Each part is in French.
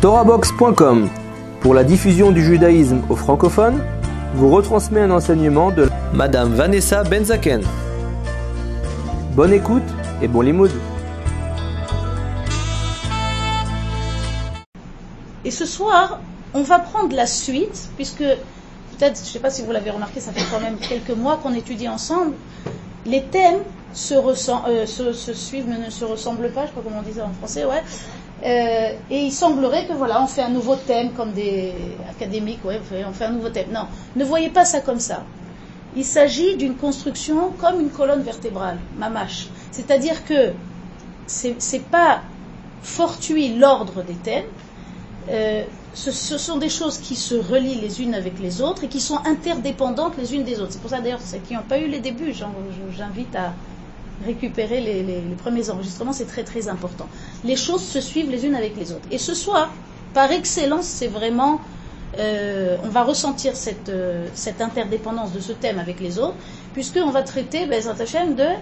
Torahbox.com, pour la diffusion du judaïsme aux francophones, vous retransmet un enseignement de Madame Vanessa Benzaken. Bonne écoute et bon limoud. Et ce soir, on va prendre la suite, puisque, peut-être, je ne sais pas si vous l'avez remarqué, ça fait quand même quelques mois qu'on étudie ensemble, les thèmes se suivent mais ne se ressemblent pas, je ne sais pas comment on dit ça en français, ouais. Et il semblerait que voilà, on fait un nouveau thème comme des académiques, ouais, on fait un nouveau thème. Non, ne voyez pas ça comme ça. Il s'agit d'une construction comme une colonne vertébrale, mamache. C'est-à-dire que c'est pas fortuit l'ordre des thèmes. Ce sont des choses qui se relient les unes avec les autres et qui sont interdépendantes les unes des autres. C'est pour ça d'ailleurs ceux qui n'ont pas eu les débuts, j'invite à récupérer les premiers enregistrements, c'est très très important. Les choses se suivent les unes avec les autres. Et ce soir, par excellence, c'est vraiment, on va ressentir cette interdépendance de ce thème avec les autres, puisqu'on va traiter, Be'ezrat Hashem, de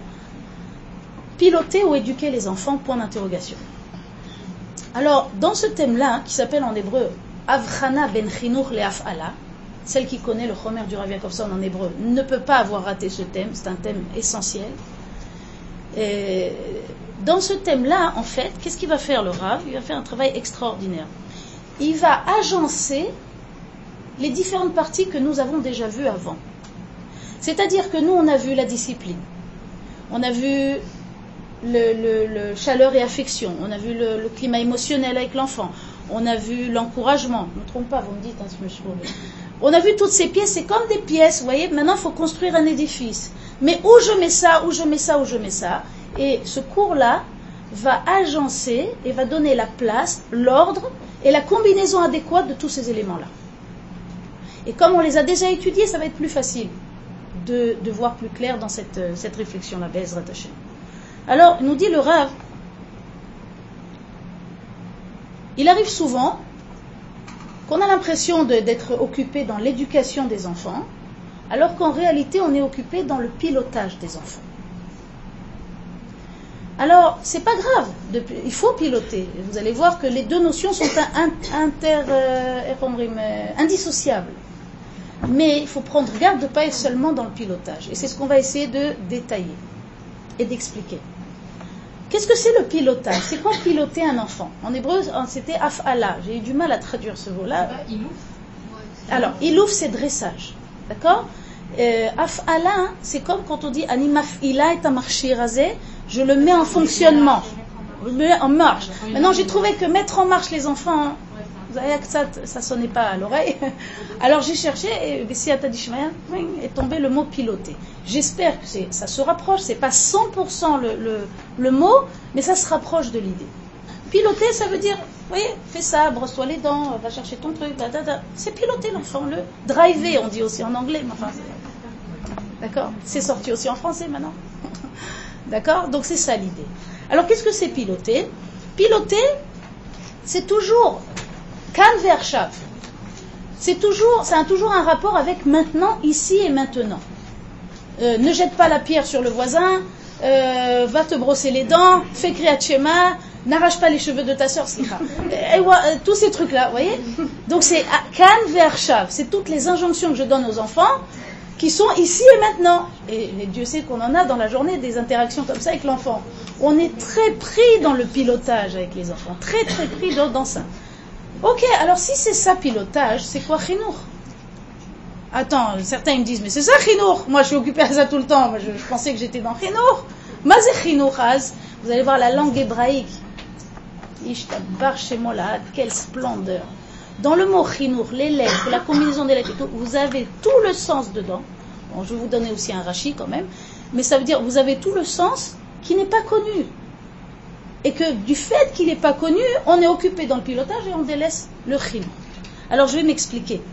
piloter ou éduquer les enfants, point d'interrogation. Alors, dans ce thème-là, qui s'appelle en hébreu Avchana ben Chinuch le'af'ala, celle qui connaît le Chomer du Rav Yaakov Sand en hébreu ne peut pas avoir raté ce thème, c'est un thème essentiel. Et dans ce thème-là, en fait, qu'est-ce qu'il va faire le Rav ? Il va faire un travail extraordinaire. Il va agencer les différentes parties que nous avons déjà vues avant. C'est-à-dire que nous, on a vu la discipline, on a vu le chaleur et affection, on a vu le climat émotionnel avec l'enfant, on a vu l'encouragement, ne me trompe pas, vous me dites, monsieur. On a vu toutes ces pièces, c'est comme des pièces, vous voyez, maintenant il faut construire un édifice. Mais où je mets ça, où je mets ça, où je mets ça. Et ce cours-là va agencer et va donner la place, l'ordre et la combinaison adéquate de tous ces éléments-là. Et comme on les a déjà étudiés, ça va être plus facile de voir plus clair dans cette réflexion-là, Be'ezrat Hashem. Alors, nous dit le Rav, il arrive souvent qu'on a l'impression d'être occupé dans l'éducation des enfants, alors qu'en réalité, on est occupé dans le pilotage des enfants. Alors, c'est pas grave, il faut piloter. Vous allez voir que les deux notions sont indissociables. Mais il faut prendre garde de ne pas être seulement dans le pilotage. Et c'est ce qu'on va essayer de détailler et d'expliquer. Qu'est-ce que c'est le pilotage ? C'est quoi piloter un enfant ? En hébreu, c'était af'ala. J'ai eu du mal à traduire ce mot-là. Alors, ilouf, c'est dressage. D'accord ? Af'ala, c'est comme quand on dit ani maf'ila et amarshir azeh, je le mets en fonctionnement, je le mets en marche. Maintenant, j'ai trouvé que mettre en marche les enfants, vous savez que ça sonnait pas à l'oreille. Alors j'ai cherché et Bessiata Dishmael est tombé le mot piloter. J'espère que ça se rapproche, c'est pas 100% le mot, mais ça se rapproche de l'idée. Piloter, ça veut dire, vous voyez, fais ça, brosse-toi les dents, va chercher ton truc, c'est piloter l'enfant, le driver, on dit aussi en anglais, mais enfin, d'accord, c'est sorti aussi en français maintenant. D'accord ? Donc c'est ça l'idée. Alors qu'est-ce que c'est piloter ? Piloter, c'est toujours kan ve'arshav. Ça a toujours un rapport avec maintenant, ici et maintenant. Ne jette pas la pierre sur le voisin, va te brosser les dents, fais kriyat shema, n'arrache pas les cheveux de ta sœur, tous ces trucs-là, vous voyez ? Donc c'est kan ve'arshav, c'est toutes les injonctions que je donne aux enfants qui sont ici et maintenant. Et Dieu sait qu'on en a dans la journée des interactions comme ça avec l'enfant. On est très pris dans le pilotage avec les enfants, très très pris dans ça. Ok, alors si c'est ça pilotage, c'est quoi chinour ? Attends, certains ils me disent, mais c'est ça chinour ? Moi je suis occupée à ça tout le temps, moi je pensais que j'étais dans chinour. Mazé chinour az, vous allez voir la langue hébraïque. Ishtabar shemola, quelle splendeur. Dans le mot chinour, les lettres, la combinaison des lettres et tout, vous avez tout le sens dedans. Bon, je vais vous donner aussi un rachis quand même, mais ça veut dire vous avez tout le sens qui n'est pas connu. Et que du fait qu'il n'est pas connu, on est occupé dans le pilotage et on délaisse le chinour. Alors je vais m'expliquer.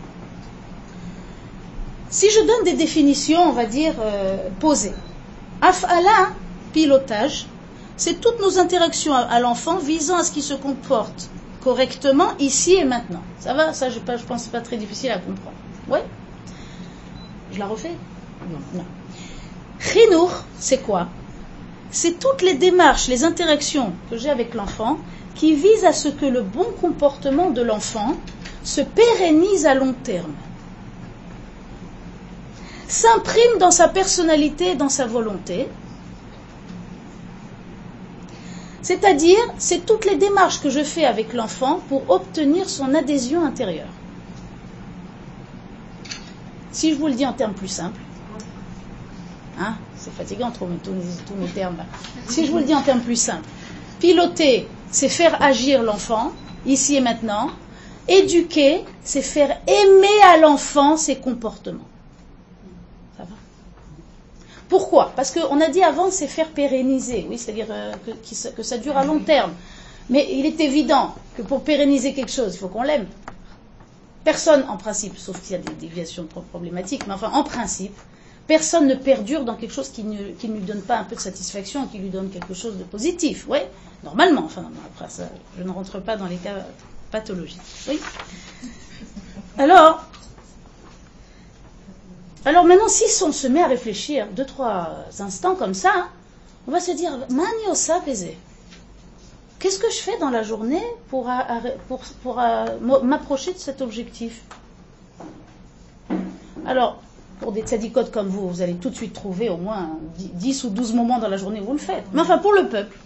Si je donne des définitions, on va dire posées. Af'ala, pilotage, c'est toutes nos interactions à l'enfant visant à ce qu'il se comporte correctement ici et maintenant. Ça va ? Ça, je pense que c'est pas très difficile à comprendre. Oui ? Je la refais ? Non. Chinour, c'est quoi ? C'est toutes les démarches, les interactions que j'ai avec l'enfant qui vise à ce que le bon comportement de l'enfant se pérennise à long terme, s'imprime dans sa personnalité et dans sa volonté. C'est-à-dire, c'est toutes les démarches que je fais avec l'enfant pour obtenir son adhésion intérieure. Si je vous le dis en termes plus simples, c'est fatigant tous mes termes là. Si je vous le dis en termes plus simples, piloter, c'est faire agir l'enfant, ici et maintenant. Éduquer, c'est faire aimer à l'enfant ses comportements. Ça va ? Pourquoi ? Parce qu'on a dit avant, c'est faire pérenniser, oui, c'est-à-dire que ça dure à long terme. Mais il est évident que pour pérenniser quelque chose, il faut qu'on l'aime. Personne, en principe, sauf qu'il y a des déviations problématiques, mais enfin, en principe, personne ne perdure dans quelque chose qui ne lui donne pas un peu de satisfaction, qui lui donne quelque chose de positif. Oui, normalement. Enfin, après ça, je ne rentre pas dans les cas pathologiques. Oui. Alors maintenant, si on se met à réfléchir 2-3 instants comme ça, on va se dire, Maniosa pesé. Qu'est-ce que je fais dans la journée pour m'approcher de cet objectif ? Alors, pour des tzadikotes comme vous, vous allez tout de suite trouver au moins 10 ou 12 moments dans la journée où vous le faites. Mais enfin, pour le peuple,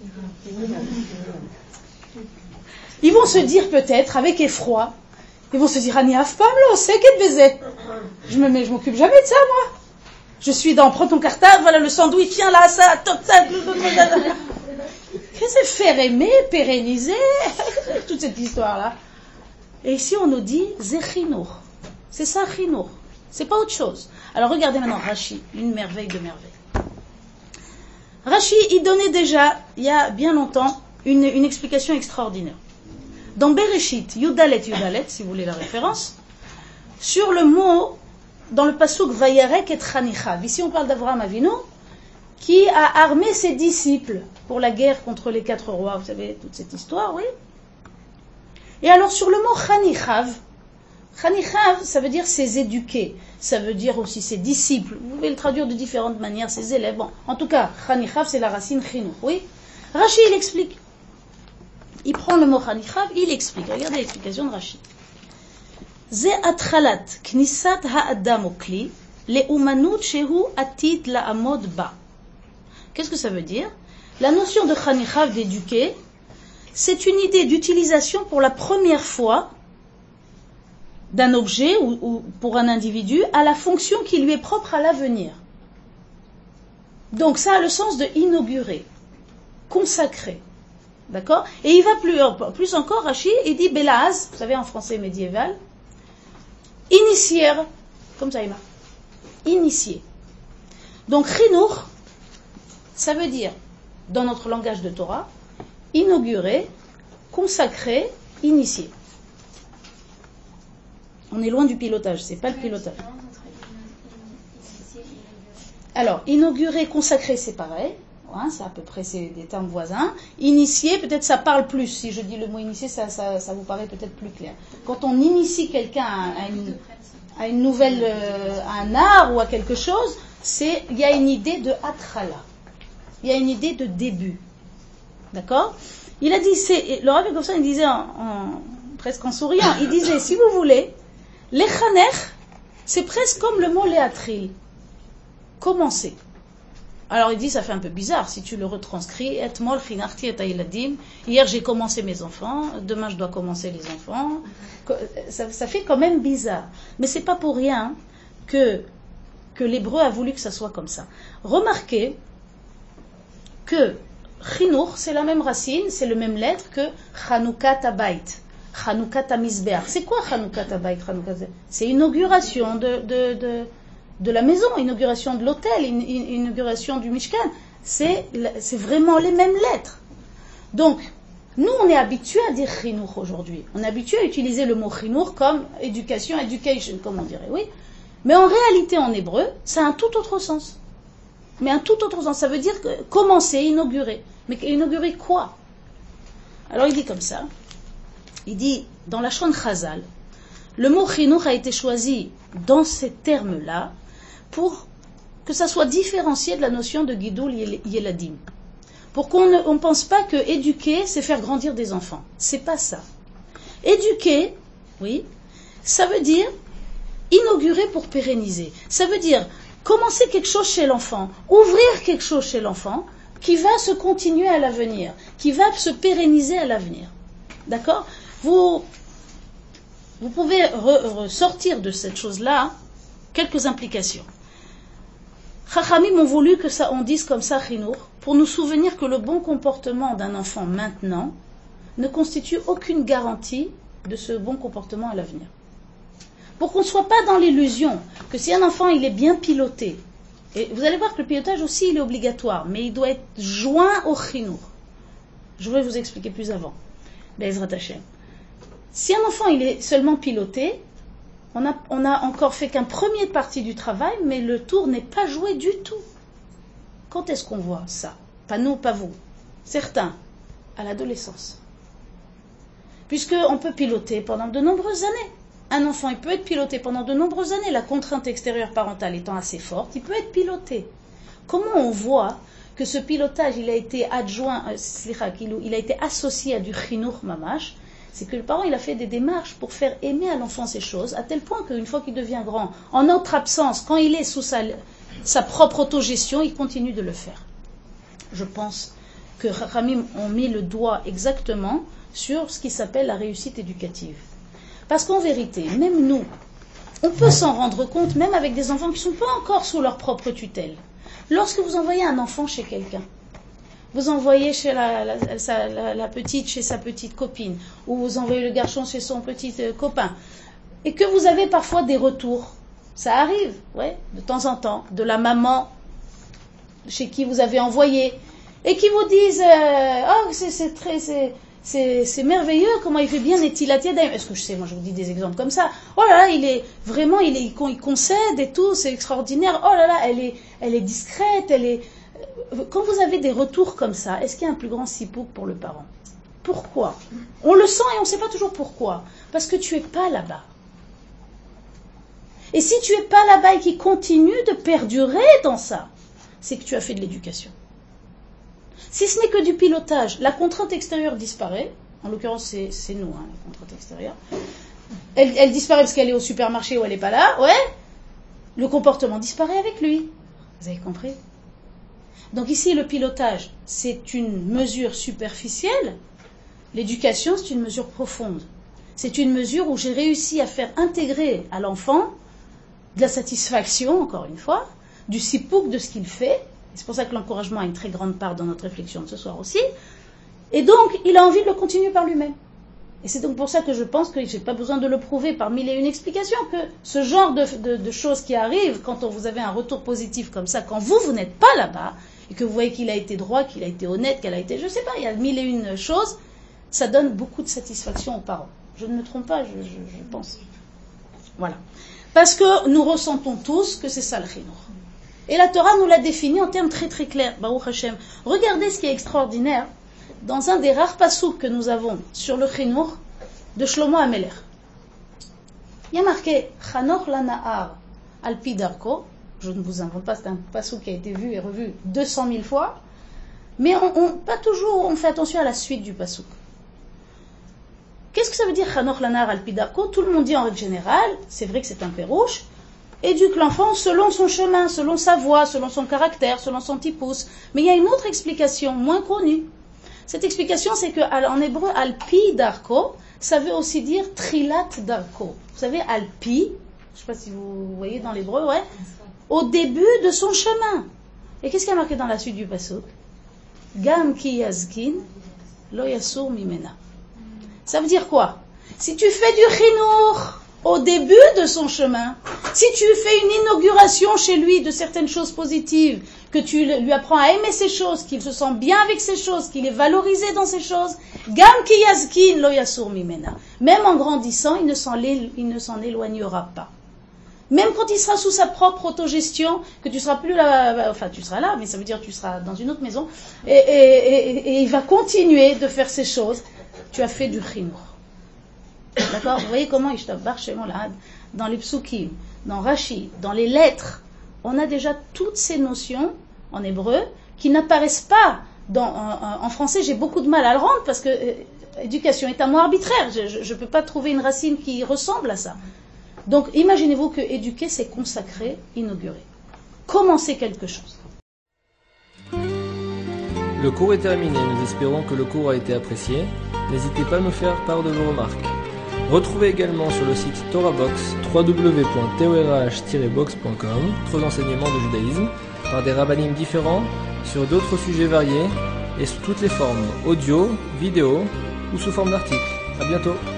ils vont se dire peut-être, avec effroi, ils vont se dire, Ani Afpamlo, c'est qu'est baiser. Je m'occupe jamais de ça, moi. Je suis dans, prends ton cartable, voilà le sandwich, tiens là, ça, toc, tac, qu'est-ce que c'est faire aimer, pérenniser, toute cette histoire-là. Et ici, on nous dit, c'est chinour. C'est ça, chinour. C'est pas autre chose. Alors, regardez maintenant Rashi, une merveille de merveille. Rashi, il donnait déjà, il y a bien longtemps, une explication extraordinaire. Dans Bereshit, Yudalet, si vous voulez la référence, sur le mot, dans le pasuk Vayarek et Chanichav. Ici, on parle d'Avraham Avinu, qui a armé ses disciples pour la guerre contre les 4 rois. Vous savez, toute cette histoire, oui. Et alors, sur le mot Chanichav, ça veut dire ses éduqués. Ça veut dire aussi ses disciples. Vous pouvez le traduire de différentes manières, ses élèves. Bon, en tout cas, Chanichav, c'est la racine chinuch, oui. Rashi, il explique. Il prend le mot Chanichav, il explique. Regardez l'explication de Rashi. Ze atchalat knisat ha'adam okli le'umanut shehu atid la'amod ba. Qu'est-ce que ça veut dire ? La notion de Chanichav, d'éduquer, c'est une idée d'utilisation pour la première fois d'un objet ou pour un individu à la fonction qui lui est propre à l'avenir. Donc ça a le sens de inaugurer, consacrer. D'accord ? Et il va plus encore, Rashi, il dit Belaz, vous savez en français médiéval, initier, comme ça il marque, initier. Donc chinour, ça veut dire, dans notre langage de Torah, inaugurer, consacrer, initier. On est loin du pilotage, c'est pas le pilotage. Alors, inaugurer, consacrer, c'est pareil. Hein, c'est à peu près des termes voisins. Initier, peut-être ça parle plus. Si je dis le mot initier, ça vous paraît peut-être plus clair. Quand on initie quelqu'un à une nouvelle, à un art ou à quelque chose, il y a une idée de atchala. Il y a une idée de début. D'accord ? Il a dit, le Rav Yaakov, il disait presque en souriant, il disait, si vous voulez, Lechanech, c'est presque comme le mot Léatril. Commencer. Alors il dit, ça fait un peu bizarre si tu le retranscris. Etmol chinarti et ailadim. Hier j'ai commencé mes enfants, demain je dois commencer les enfants. Ça fait quand même bizarre. Mais c'est pas pour rien que l'hébreu a voulu que ça soit comme ça. Remarquez que chinour, c'est la même racine, c'est le même lettre que Chanoukat Abayt. Chanoukat Amizbeach. C'est quoi Chanoukat Abayt? C'est inauguration de la maison, inauguration de l'hôtel, inauguration du Mishkan. C'est vraiment les mêmes lettres. Donc, nous, on est habitués à dire chinour aujourd'hui. On est habitué à utiliser le mot chinour comme éducation, education, comme on dirait, oui. Mais en réalité, en hébreu, ça a un tout autre sens. Mais un tout autre sens. Ça veut dire que commencer, inaugurer. Mais inaugurer quoi? Alors, il dit comme ça. Il dit, dans la Shon Chazal, le mot chinour a été choisi dans ces termes-là pour que ça soit différencié de la notion de Gidul Yeladim. pour qu'on ne pense pas que éduquer, c'est faire grandir des enfants. C'est pas ça. Éduquer, oui, ça veut dire inaugurer pour pérenniser. Ça veut dire commencer quelque chose chez l'enfant, ouvrir quelque chose chez l'enfant qui va se continuer à l'avenir, qui va se pérenniser à l'avenir. D'accord ? Vous pouvez ressortir de cette chose-là quelques implications. Chachamim ont voulu que ça, on dise comme ça, chinour, pour nous souvenir que le bon comportement d'un enfant maintenant ne constitue aucune garantie de ce bon comportement à l'avenir. Pour qu'on ne soit pas dans l'illusion que si un enfant il est bien piloté, et vous allez voir que le pilotage aussi il est obligatoire, mais il doit être joint au chinour. Je vais vous expliquer plus avant. Be'ezrat Hashem. Si un enfant il est seulement piloté, on a encore fait qu'un premier partie du travail, mais le tour n'est pas joué du tout. Quand est-ce qu'on voit ça? Pas nous, pas vous. Certains, à l'adolescence. Puisqu'on peut piloter pendant de nombreuses années. Un enfant, il peut être piloté pendant de nombreuses années. La contrainte extérieure parentale étant assez forte, il peut être piloté. Comment on voit que ce pilotage, il a été adjoint, il a été associé à du chinour mamash? C'est que le parent, il a fait des démarches pour faire aimer à l'enfant ces choses, à tel point qu'une fois qu'il devient grand, en notre absence, quand il est sous sa propre autogestion, il continue de le faire. Je pense que Ramim ont mis le doigt exactement sur ce qui s'appelle la réussite éducative. Parce qu'en vérité, même nous, on peut s'en rendre compte, même avec des enfants qui ne sont pas encore sous leur propre tutelle. Lorsque vous envoyez un enfant chez quelqu'un, vous envoyez chez la petite chez sa petite copine, ou vous envoyez le garçon chez son petit copain, et que vous avez parfois des retours, ça arrive, ouais, de temps en temps, de la maman chez qui vous avez envoyé, et qui vous disent oh c'est merveilleux, comment il fait bien Netilat Yadayim. Est-ce que je sais, moi je vous dis des exemples comme ça. Oh là là, il concède et tout, c'est extraordinaire. Oh là là, elle est discrète, Quand vous avez des retours comme ça, est-ce qu'il y a un plus grand sipouk pour le parent? Pourquoi? On le sent et on ne sait pas toujours pourquoi. Parce que tu n'es pas là-bas. Et si tu n'es pas là-bas et qu'il continue de perdurer dans ça, c'est que tu as fait de l'éducation. Si ce n'est que du pilotage, la contrainte extérieure disparaît. En l'occurrence, c'est nous, la contrainte extérieure. Elle disparaît parce qu'elle est au supermarché ou elle n'est pas là. Ouais. Le comportement disparaît avec lui. Vous avez compris? Donc ici, le pilotage, c'est une mesure superficielle. L'éducation, c'est une mesure profonde. C'est une mesure où j'ai réussi à faire intégrer à l'enfant de la satisfaction, encore une fois, du sipouk de ce qu'il fait. C'est pour ça que l'encouragement a une très grande part dans notre réflexion de ce soir aussi. Et donc, il a envie de le continuer par lui-même. Et c'est donc pour ça que je pense que je n'ai pas besoin de le prouver par mille et une explications, que ce genre de choses qui arrivent quand vous avez un retour positif comme ça, quand vous n'êtes pas là-bas, et que vous voyez qu'il a été droit, qu'il a été honnête, qu'elle a été, je ne sais pas, il y a mille et une choses, ça donne beaucoup de satisfaction aux parents. Je ne me trompe pas, je pense. Voilà. Parce que nous ressentons tous que c'est ça le chinour. Et la Torah nous l'a défini en termes très très clairs. Baruch Hashem. Regardez ce qui est extraordinaire dans un des rares pasouks que nous avons sur le chinour de Shlomo Ameler. Il y a marqué Chanor lana'ar alpi darko. Je ne vous invente pas, c'est un passouk qui a été vu et revu 200 000 fois. Mais pas toujours on fait attention à la suite du passouk. Qu'est-ce que ça veut dire Chanor lana'ar alpi darko? Tout le monde dit en règle générale, c'est vrai que c'est un pérouche, éduque l'enfant selon son chemin, selon sa voie, selon son caractère, selon son tipus. Mais il y a une autre explication, moins connue. Cette explication, c'est qu'en hébreu, alpi darko, ça veut aussi dire trilat darko. Vous savez, alpi, je ne sais pas si vous voyez dans l'hébreu, ouais, au début de son chemin. Et qu'est-ce qu'il y a marqué dans la suite du pasuk? Gam ki yazkin, lo yasur mimena. Ça veut dire quoi? Si tu fais du chinour au début de son chemin, si tu fais une inauguration chez lui de certaines choses positives, que tu lui apprends à aimer ces choses, qu'il se sent bien avec ces choses, qu'il est valorisé dans ces choses, gam ki yazkin lo yasur mimena. Même en grandissant, il ne s'en éloignera pas. Même quand il sera sous sa propre autogestion, que tu seras plus là, enfin tu seras là, mais ça veut dire que tu seras dans une autre maison, et il va continuer de faire ces choses. Tu as fait du chinour. D'accord? Vous voyez comment dans les psukim, dans Rashi, dans les lettres, on a déjà toutes ces notions en hébreu qui n'apparaissent pas En français, j'ai beaucoup de mal à le rendre parce que éducation est un mot arbitraire. Je ne peux pas trouver une racine qui ressemble à ça. Donc, imaginez-vous que éduquer, c'est consacrer, inaugurer. Commencer quelque chose. Le cours est terminé, nous espérons que le cours a été apprécié. N'hésitez pas à nous faire part de vos remarques. Retrouvez également sur le site TorahBox www.torah-box.com d'autres enseignements de judaïsme par des rabbinim différents sur d'autres sujets variés et sous toutes les formes, audio, vidéo ou sous forme d'articles. À bientôt.